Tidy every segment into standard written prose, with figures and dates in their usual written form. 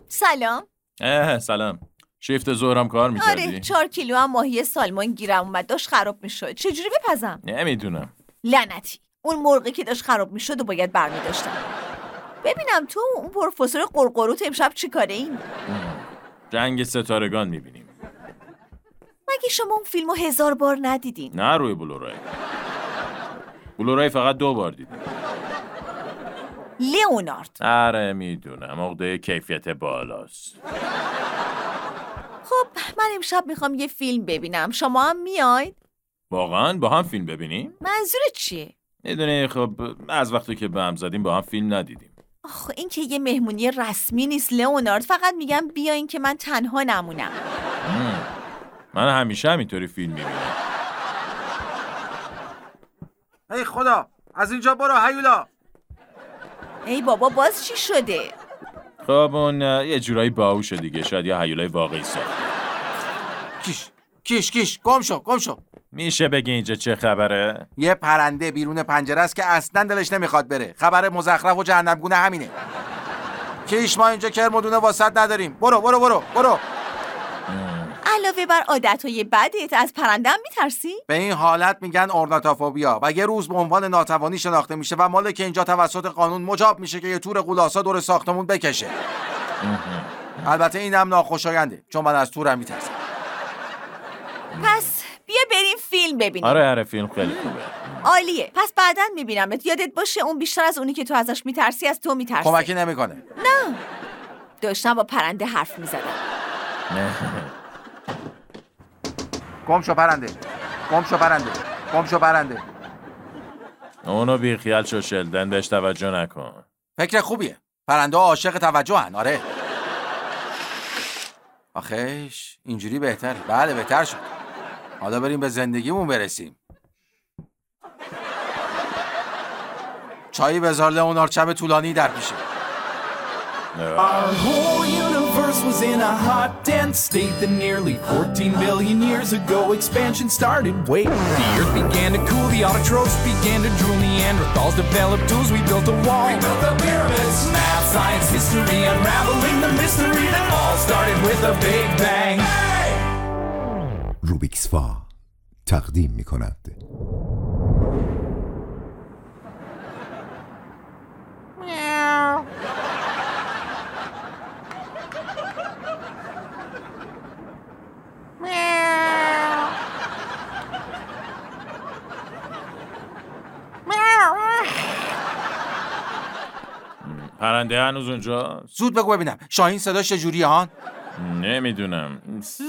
سلام. سلام. شیفت ظهرم کار میکردی؟ آره 4 کیلو هم ماهی سالمون گیرم اومد، داشت خراب میشد. چجوری بپزم؟ نمیدونم. لعنتی، اون مرغی که داشت خراب میشد و باید برمیداشتم. ببینم تو اون پروفسور قرقروت امشب چی کاره این؟ جنگ ستارگان میبینیم. مگه شما اون فیلمو 1000 بار ندیدین؟ نه روی بلورای فقط 2 بار دیدم. لیونارد. آره میدونم، عقده کیفیت بالاست. خب من امشب میخوام یه فیلم ببینم، شما هم میاید؟ واقعا با هم فیلم ببینیم؟ منظورت چیه؟ میدونی خب از وقتی که به هم زدیم با هم فیلم ندیدیم. آخه این که یه مهمونی رسمی نیست لیونارد، فقط میگم بیاین که من تنها نمونم. من همیشه همینطوری فیلم میبینم. ای خدا، از اینجا برو هیولا. ای بابا باز چی شده؟ خب اون یه جورایی باهوشه دیگه، شاید یه هیولای واقعی ساخت. کیش گم شو. میشه بگی اینجا چه خبره؟ یه پرنده بیرون پنجره است که اصلا دلش نمیخواد بره. خبر مزخرف و جهنمگونه همینه. کیش ما اینجا کرمودونه واسط نداریم. برو. علاوه بر عادتهای بدت از پرنده هم میترسی؟ به این حالت میگن اورناتوفوبیا و یه روز به عنوان ناتوانی شناخته میشه و مال که اینجا توسط قانون مجاب میشه که یه تور غولاسا دور ساختمون بکشه. البته اینم ناخوشاینده چون من از تورم میترسم. پس بیا بریم فیلم ببینیم. آره فیلم خیلی خوبه. عالیه. پس بعداً میبینمت. یادت باشه اون بیشتر از اونی که تو ازش میترسی از تو میترسه. کمکی نمیکنه. نه. داشتم با پرنده حرف میزدم. گم شو پرنده. اونو بی خیال شو شلدن، بهش توجه نکن. فکر خوبیه. پرنده ها عاشق توجهن. آره. آخیش اینجوری بهتره. بله بهتر شد. حالا بریم به زندگیمون برسیم. چایی بذار لیونارد، شب طولانی در پیشه. Our whole universe was in a hot, dense state that nearly 14 billion years ago expansion started. Wait, the earth began to cool, the autotrophs began to drool, Neanderthals developed tools, we built a wall. We built the pyramids. Math, science, history, unraveling the mystery that all started with a big bang. Hey! روبیکس فا تقدیم می‌کند. پرنده هنوز اونجا؟ زود بگو ببینم شاهین صداش چجوریه هان؟ نمیدونم.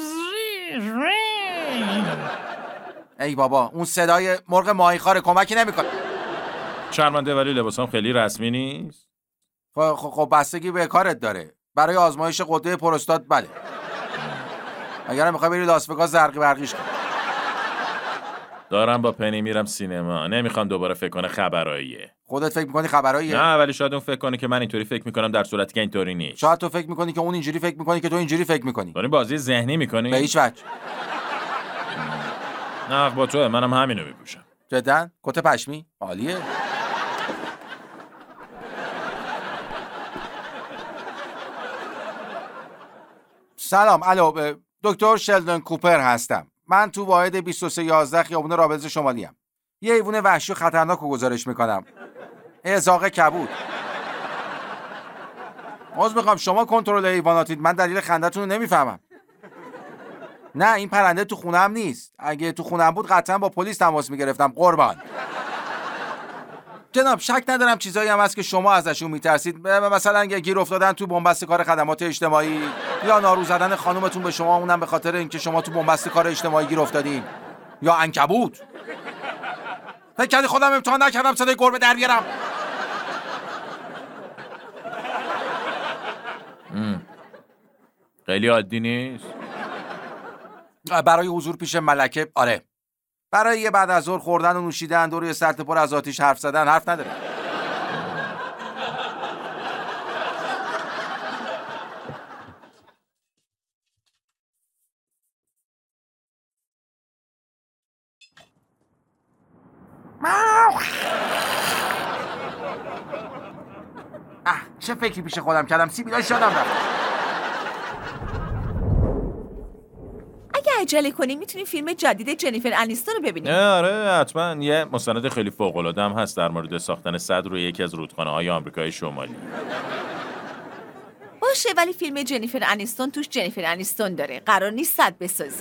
ای بابا اون صدای مرغ ماهیخواره، کمکی نمیکنه. شرمنده ولی لباسم خیلی رسمی نیست. خب بستگی به کارت داره. برای آزمایش قده پروستات بله. اگرم میخوای بری لاس وگاس زرقی برقیش کن. دارم با پنی میرم سینما، نمیخوام دوباره فکر کنه خبراییه. خودت فکر میکنی خبراییه؟ نه ولی شاید اون فکر کنه که من اینطوری فکر میکنم در صورتی که اینطوری نیست. شاید تو فکر میکنی که اون اینجوری فکر میکنه که تو اینجوری فکر میکنی. داریم بازی ذهنی میکنی؟ به هیچ وجه. نه با تو، منم همینو میپوشم. جدا؟ کت پشمی؟ عالیه. سلام، الو، دکتر شلدن کوپر هستم. من تو واحد 2311 خیابون رابطه شمالی ام. یه حیوان وحشی و خطرناک رو گزارش میکنم. ازاق کبود. عذر میخوام شما کنترل حیواناتید، من دلیل خندتون رو نمیفهمم. نه این پرنده تو خونم نیست. اگه تو خونم بود قطعا با پلیس تماس میگرفتم قربان. جناب شک ندارم چیزایی هم هست که شما ازشون میترسید، مثلا گیر افتادن تو بنبست کار خدمات اجتماعی یا نارو زدن خانومتون به شما، اونم به خاطر اینکه شما تو بنبست کار اجتماعی گیر افتادین، یا عنکبوت. فکر کردی خودم امتحان نکردم صدای گربه در بیارم؟ خیلی عادی نیست. برای حضور پیش ملکه آره. برای یه بعد از ظهر خوردن و نوشیدن دور یه سطل پر از آتیش حرف زدن حرف نداره. چه فکری پیش خودم کردم، سیبیلاش یادم رفت. عجله کنیم میتونیم فیلم جدید جنیفر انیستون رو ببینیم. آره حتما. یه مستند خیلی فوق‌العاده هم هست در مورد ساختن سد روی یکی از رودخانه‌های آمریکای شمالی. باشه، ولی فیلم جنیفر انیستون توش جنیفر انیستون داره، قرار نیست سد بسازه.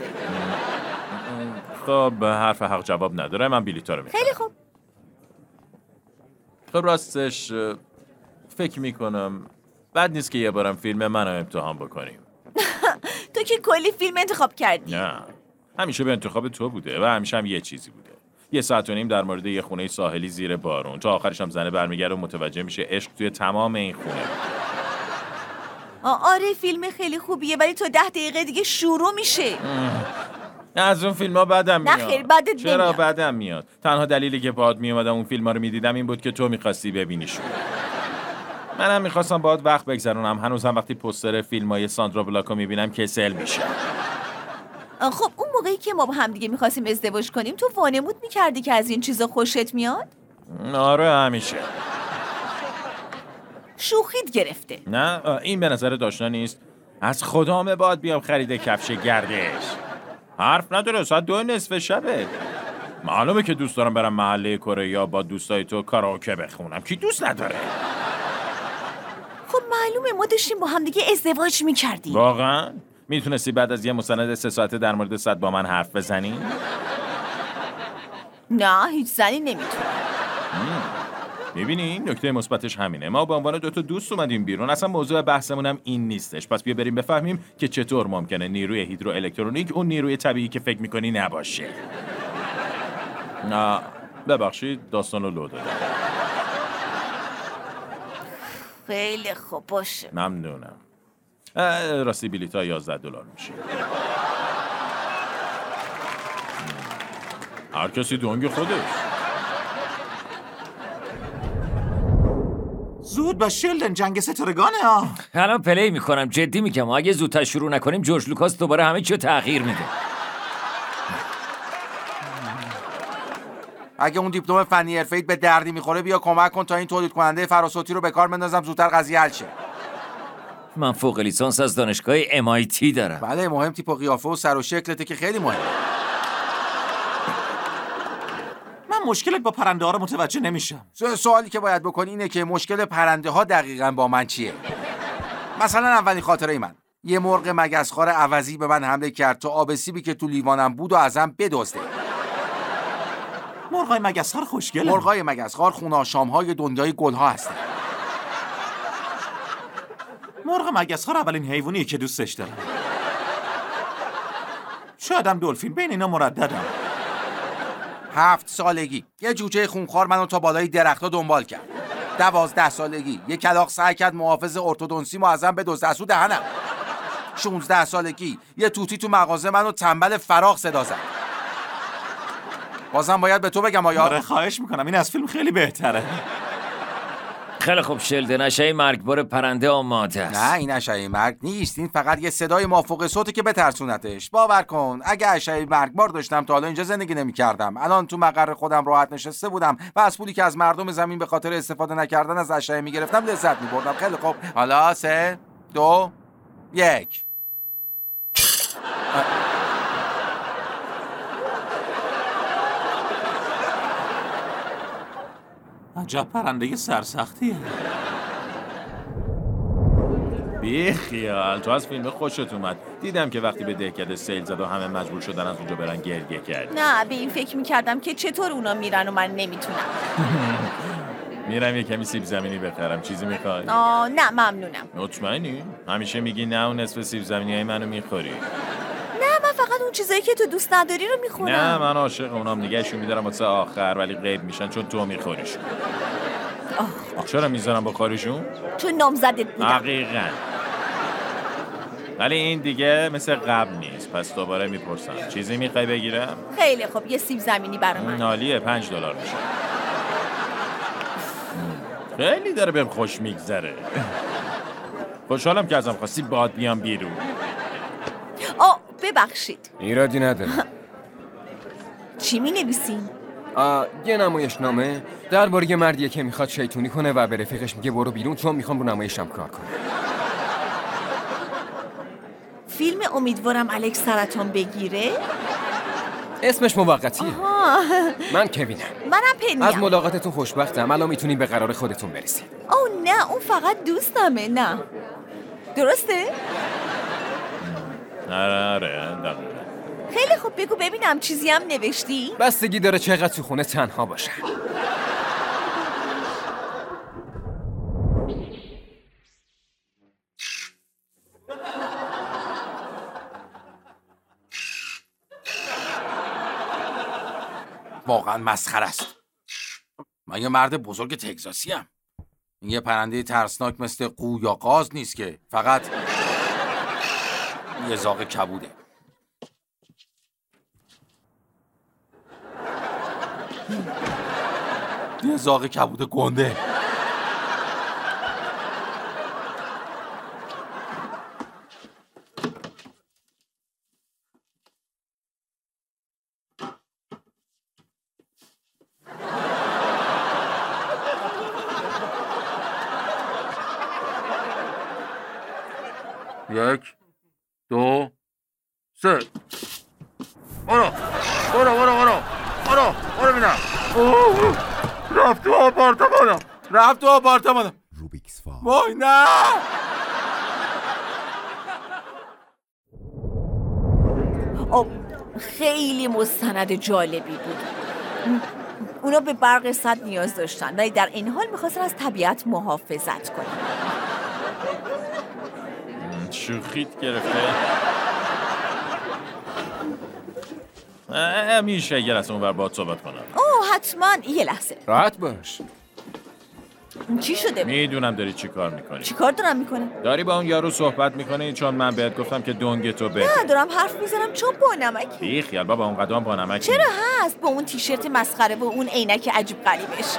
خب حرف حق جواب نداره. من بلیطا رو می‌خرم. خیلی خوب. خب راستش فکر میکنم بد نیست که یه بارم فیلم منم امتحان بکنیم. تو که کلی فیلم انتخاب کردی. نه، همیشه به انتخاب تو بوده و همیشه هم یه چیزی بوده. 1.5 ساعت در مورد یه خونه ساحلی زیر بارون، تا آخرش هم زنه برمیگره و متوجه میشه عشق توی تمام این خونه. آره فیلم خیلی خوبیه، ولی تا 10 دقیقه دیگه شروع میشه. از اون فیلم ها بدم میاد. نه خیر، بدت چرا نمیاد. بدم میاد؟ تنها دلیلی که باهات میومدم اون فیلم ها رو میدیدم این بود که تو میخواستی ببینیشون. منم میخواستم باهات وقت بگذرونم. هنوزم وقتی پوستر فیلمای ساندرا بلاکو میبینم کسل میشه. خب اون موقعی که ما با هم دیگه میخواستیم ازدواج کنیم تو وانمود میکردی که از این چیزا خوشت میاد؟ آره همیشه. شوخیت گرفته. نه این به نظر داشتن نیست. از خدامه باید بیام خرید کفش گردش. حرف نداره، ساعت 2 نصف شبه. معلومه که دوست دارم برم محله کره یا با دوستای تو کاراوکه بخونم. کی دوست نداره؟ خب معلومه ما داشتیم با هم دیگه ازدواج میکردیم. واقعا؟ میتونستی بعد از یه مستند 3 ساعته در مورد سد با من حرف بزنی؟ نه هیچ زنی نمیتونه. میبینی نکته مثبتش همینه. ما به عنوان 2 تا دوست اومدیم بیرون. اصلا موضوع بحثمون هم این نیستش. پس بیا بریم بفهمیم که چطور ممکنه نیروی هیدروالکترونیک اون نیروی طبیعی که فکر میکنی نباشه. نه ببخشید داستان رو لو دادم. خیلی خوب باشه. ممنونم. راستی بلیطا $11 میشه. هر کسی دنگ خودش. زود با شلدن، جنگ ستارگانه ها. الان پلی میکنم، جدی میگم. اگه زودتر شروع نکنیم جورج لوکاس دوباره همه چیو تغییر میده. اگه اون دیپلم فنی حرفه‌ایت به دردی میخوره بیا کمک کن تا این تولید کننده فراسوتی رو به کار بندازم زودتر قضیه حل شه. من فوق لیسانس از دانشگاه MIT دارم. بله مهم تیپ و قیافه و سر و شکلته که خیلی مهمه. من مشکلت با پرنده ها رو متوجه نمیشم. سوالی که باید بکنی اینه که مشکل پرنده ها دقیقاً با من چیه؟ مثلا اولین خاطره من، یه مرغ مگسخوار عوضی به من حمله کرد تا آب سیبی که تو لیوانم بود و ازم بدزده. مرغای مگسخوار خوشگله. مرغای مگسخوار خوناشام‌های دنیای گل‌ها هستن. مرغ مگسخوار اولین حیوانیه که دوستش دارم. شایدم دلفین، بین اینا مرددم. 7 سالگی یه جوجه خونخوار منو تا بالای درخت‌ها دنبال کرد. 12 سالگی یه کلاغ سعی کرد محافظ ارتودنسی مو ازم بدزده از تو دهنم. 16 سالگی یه توتی تو مغازه منو تنبل فراخ صدا زد. بازم باید به تو بگم آیا؟ آره خواهش میکنم، این از فیلم خیلی بهتره. خیلی خوب شلدن، اشعه مرگبار پرنده آماده است. نه این اشعه مرگ نیست، این فقط یه صدای مافوق صوته که بترسونتش. باور کن اگه اشعه مرگبار داشتم تا حالا اینجا زندگی نمی‌کردم. الان تو مقر خودم راحت نشسته بودم و از پولی که از مردم زمین به خاطر استفاده نکردن از اشعه می‌گرفتم لذت می‌بردم. خیلی خوب، حالا 3 2 1. عجب پرنده سرسختیه. بی خیال، تو از فیلم خوشت اومد. دیدم که وقتی به دهکده سیل زد و همه مجبور شدن از اونجا برن گریه کرد. نه به این فکر میکردم که چطور اونا میرن و من نمیتونم. میرم یه کمی سیب زمینی بخرم. چیزی میخوای؟ نه ممنونم. مطمئنی؟ همیشه میگی نه اون نصف سیب زمینیای منو میخوری. نه من فقط اون چیزایی که تو دوست نداری رو میخورم. نه من عاشق اونام، نگهشون میدارم واسه آخر ولی غیب میشن چون تو میخوریشون. چرا میذارم بخوریشون؟ چون نامزدت بودم. دقیقاً. ولی این دیگه مثل قبل نیست. پس دوباره میپرسم چیزی میخوای بگیرم؟ خیلی خوب یه سیب زمینی برای من. عالیه، $5 میشه. خیلی داره بهم خوش میگذره. خوشحالم که ازم خواستی باهات بیام بیرون. ببخشید. ایرادی نداره. چی می‌نویسین؟ یه نمایشنامه درباره یه مردیه که میخواد شیطونی کنه و به رفیقش میگه برو بیرون چون میخوام رو نمایشم کار کنم. فیلم امیدوارم الکس سرطان بگیره؟ اسمش موقتیه. من کوینم. منم پنیم. از ملاقاتتون خوشبختم. الان میتونین به قرار خودتون برسید. اوه نه، اون فقط دوستمه. نه درسته؟ آره دقیقا. خیلی خوب، بگو ببینم چیزی هم نوشتی؟ بستگی داره چقدر تو خونه تنها باشن. واقعا مسخره است. من یه مرد بزرگ تگزاسی ام. این یه پرنده ترسناک مثل قو یا قاز نیست که فقط یه زاغ کبوده. یه زاغ کبود گنده. یک دو سه. برو بینم. رفت تو آپارتمانم. روبیکس فا. وای نه. خیلی مستند جالبی بود. اونا به برق سد نیاز داشتن ولی در این حال میخواستن از طبیعت محافظت کنن. شوخیت گرفته. میشه اگر از اون بر باید صحبت کنم؟ اوه حتما. یه لحظه. راحت باش. چی شده؟ میدونم داری چی کار میکنی. چی کار دارم میکنه؟ داری با اون یارو صحبت میکنی چون من بهت گفتم که دنگ تو به. نه دارم حرف میزنم چون با نمکی. بی خیال بابا اون قدم با نمک. چرا هست؟ با اون تیشرت مسخره و اون عینک عجیب غریبش.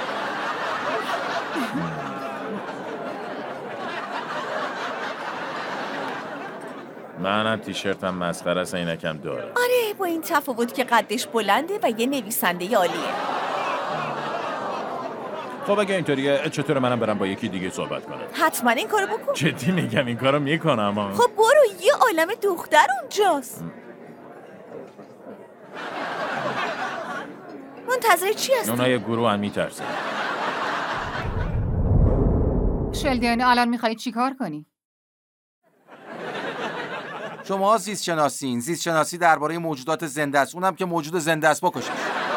منم تیشرتم مسخره است، عینکم داره. آره با این تفاوت که قدش بلنده و یه نویسنده عالیه. خب اگه اینطوریه چطور منم برم با یکی دیگه صحبت کنم؟ حتما این کارو بکن. جدی میگم این کارو میکنم. خب برو، یه عالم دختر اونجاست. منتظر چی هستی؟ اونا یه گروه هم میترسن. شلدن الان میخوایی چی کار کنی؟ شما زیست شناسین. زیست شناسی درباره موجودات زنده است. اونم که موجود زنده است بکشش.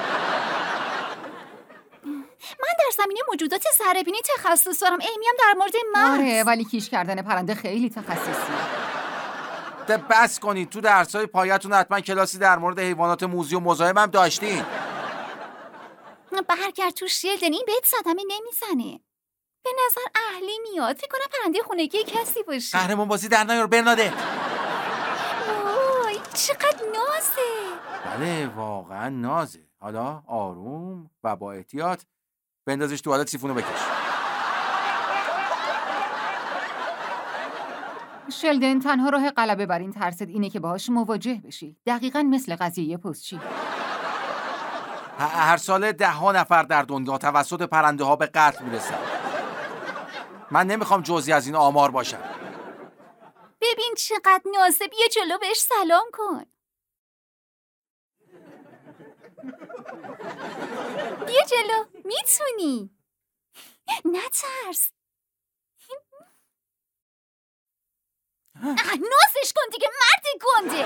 من در زمینه موجودات ذره‌بینی تخصص دارم. ایمی هم در مورد مغز. آره ولی کیش کردن پرنده خیلی تخصصیه. بس کنید. تو درسای پایتون حتما کلاسی در مورد حیوانات موذی و مزاحم هم داشتین. برگرد تو شلدن، این بهت صدمه نمیزنه. به نظر اهلی میاد. فکر کنم پرنده خونگی کسی باشه. قهرمان بازی در نیار برناده. وای چقدر نازه. بله واقعا نازه. حالا آروم و با احتیاط بندازش تو حالت سیفونو بکش. شلدن تنها راه غلبه بر این ترست اینه که باهاش مواجه بشی. دقیقاً مثل قضیه پستچی. هر ساله 10 نفر در دنیا توسط پرنده ها به قتل میرسن. من نمیخوام جزئی از این آمار باشم. ببین چقدر نازه. بیا جلو بهش سلام کن. بیا جلو. میتونی. نترس. نازش کن دیگه مرد گنده.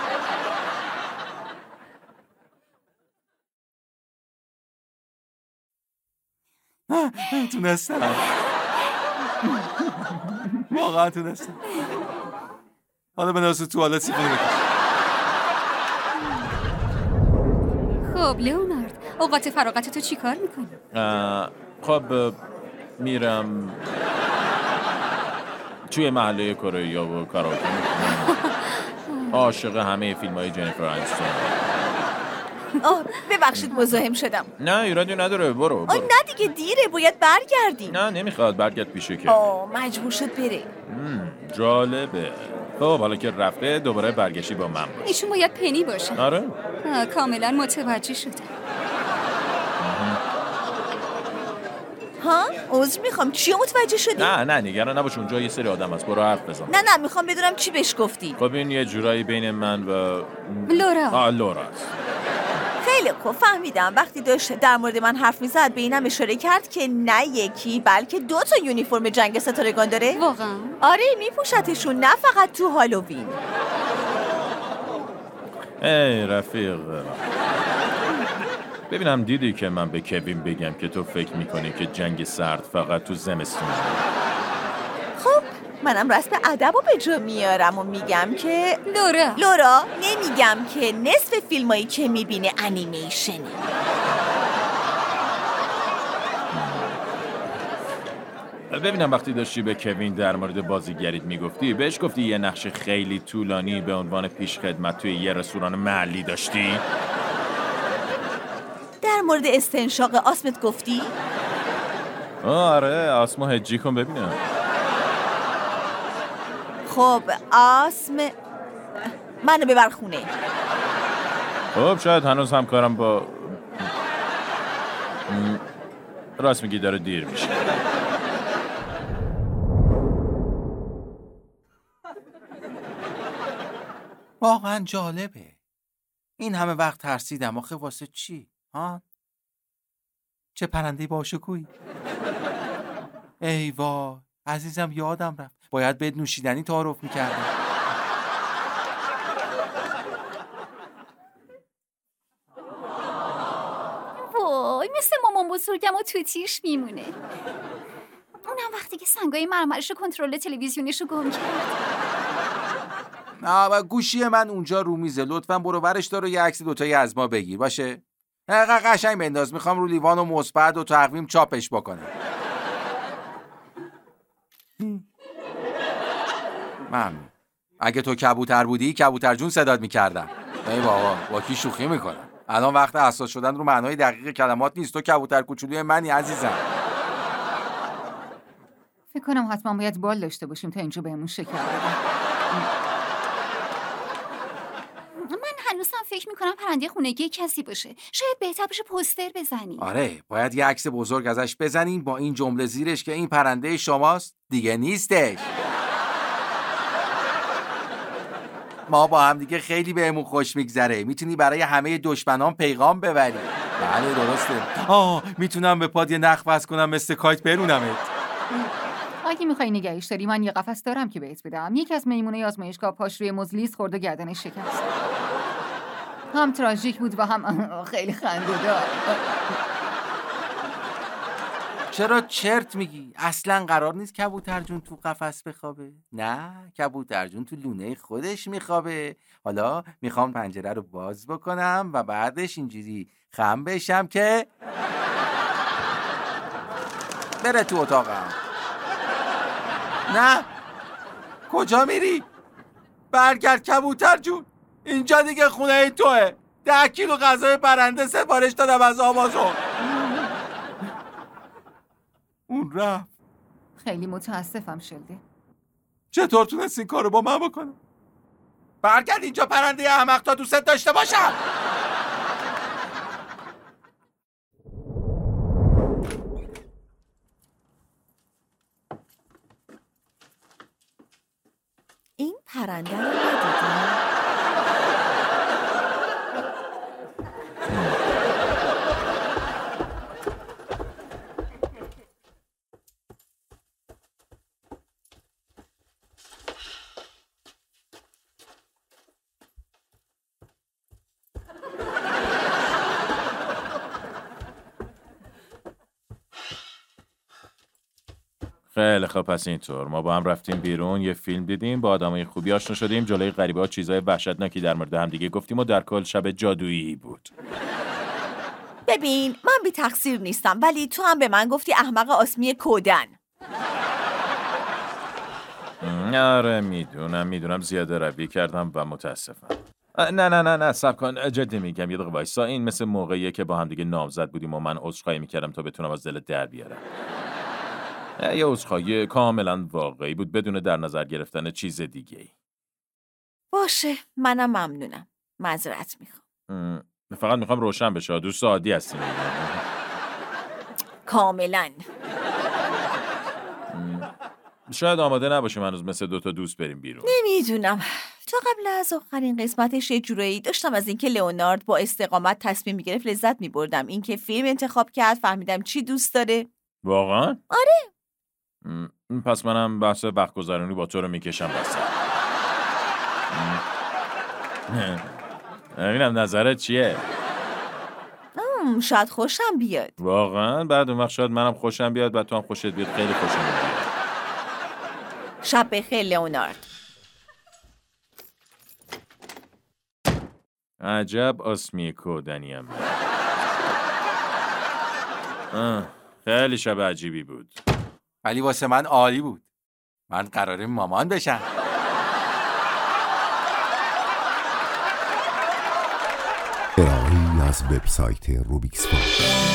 تونستم. واقعا تونستم. حالا بنویسو تو حالت سیفونو بکش. خب لئونارد، اوقات فراغت تو چی کار میکنی؟ خب میرم توی محله کره و کاراوکه میکنم. عاشق همه فیلم‌های جنیفر آنیستون. ببخشید مزاحم شدم. نه ایرادی نداره. برو. نه دیگه دیره، باید برگردیم. نه نمیخواد برگرد پیشه که. مجبور شد بره. جالبه. خب حالا که رفته دوباره برگشتی با من باش. ایشون باید پنی باشه. آره کاملا متوجه شده. ها؟ عذر میخوام، چی متوجه شدی؟ نه نگران نباش، اونجا یه سری آدم هست، برو حرف بزن. نه میخوام بدونم چی بهش گفتی. خب این یه جورایی بین من و لورا است. خیلی خوب فهمیدم. وقتی داشت در مورد من حرف میزد به اینم اشاره کرد که نه یکی بلکه 2 تا یونیفرم جنگ ستارگان داره. واقعا؟ آره میپوشتشون، نه فقط تو هالووین. ای رفیق، ببینم دیدی که من به کوین بگم که تو فکر میکنی که جنگ سرد فقط تو زمستونه؟ خب منم رسم ادب رو به جا میارم و میگم که لورا نمیگم که نصف فیلمایی که میبینه انیمیشنه. ببینم وقتی داشتی به کوین در مورد بازیگریت میگفتی، بهش گفتی یه نقش خیلی طولانی به عنوان پیشخدمت توی یه رستوران محلی داشتی؟ در مورد استنشاق آسمت گفتی؟ آره آسمو هجی کن ببینم. خب آسم منو ببر خونه. خب شاید هنوز همکارم با راست میگی داره دیر میشه. واقعا جالبه. این همه وقت ترسیدم، آخه واسه چی؟ ها؟ چه پرنده باشکویی. ای وای عزیزم، یادم رفت باید بهت نوشیدنی تعارف میکردم. وای مثل مامان بزرگم و توتیش میمونه. اونم وقتی که سنگای مرمرش و کنترل تلویزیونش رو گم کرد. نه گوشی من اونجا رو میزه، لطفاً برو ورش دار و یه عکس دوتایی از ما بگیر باشه. قشنگ بنداز، میخوام رو لیوان و مثبت و تقویم چاپش بکنم. ممنون. اگه تو کبوتر بودی کبوتر جون صدات میکردم. ای بابا با کی شوخی میکنم؟ الان وقت اساس شدن رو معنای دقیق کلمات نیست. تو کبوتر کوچولوی منی عزیزم. فکر کنم حتما باید بال داشته باشیم تا اینجا بهمون شکر بدن. من هنوزم فکر میکنم پرنده خونگی کسی باشه. شاید بهتر بشه پوستر بزنیم. آره باید یه عکس بزرگ ازش بزنیم با این جمله زیرش که این پرنده شماست دیگه نیستش. ما با هم دیگه خیلی بهمون خوش میگذره. میتونی برای همه دشمنان پیغام ببری. بله درسته. میتونم به پاد یه نخ وصل کنم مثل کایت برونمت. اگه میخوای نگهش داری من یه قفس دارم که بهت بدم. یکی از میمونای آزمایشگاه پاش روی مزلیس خورد و گردنش شکست. هم تراژیک بود و هم خیلی خنده‌دار. چرا چرت میگی؟ اصلا قرار نیست کبوتر جون تو قفس بخوابه. نه کبوتر جون تو لونه خودش میخوابه. حالا میخوام پنجره رو باز بکنم و بعدش اینجوری خم بشم که بره تو اتاقم. نه کجا میری؟ برگرد کبوتر جون، اینجا دیگه خونه توه. 10 کیلو غذای پرنده سفارش دادم از آمازون. اون رفت. خیلی متاسفم شلده. چطور تونست این کارو با من بکنه؟ برگرد اینجا پرنده احمق تا دوست داشته باشم. این پرنده رو ندیدی؟ خیلی خب پس اینطور ما با هم رفتیم بیرون، یه فیلم دیدیم، با آدمای خوبی آشنا شدیم، جلوی غریبه‌ها چیزای وحشتناکی در مورد هم دیگه گفتیم و در کل شب جادویی بود. ببین من بی تقصیر نیستم ولی تو هم به من گفتی احمق آسمی کودن. آره میدونم زیاده روی کردم و متاسفم. نه صبر کن، جدی میگم، یه دقیقه وایسا. این مثل موقعیه که با هم دیگه نامزد بودیم و من عذرخواهی میکردم تا بتونم از دلت در بیارم. یه عذرخواهی کاملا واقعی بود بدون در نظر گرفتن چیز دیگه‌ای. باشه منم ممنونم. معذرت میخوام. فقط میخوام روشن بشه، دوست عادی هستیم. کاملا. شاید آماده نباشیم هنوز مثل 2 تا دوست بریم بیرون. نمیدونم. تا قبل از آخرین قسمتش یه جورایی داشتم از اینکه لئونارد با استقامت تصمیم میگرفت لذت میبردم. اینکه فیلم انتخاب کرد، فهمیدم چی دوست داره. واقعا؟ آره. پس منم بحث وقت گذرانی با تو رو میکشم وسط. ببینم نظرت چیه؟ شاید خوشم بیاد. واقعا؟ بعد اون وقت شاید منم خوشم بیاد و تو هم خوشت بیاد. خیلی خوشم بیاد. شب بخیر لئونارد. عجب آسمی کودنیم. خیلی شب عجیبی بود. ولی واسه من عالی بود. من قراره مامان بشم. ارائه‌ای از وبسایت روبیکس فا.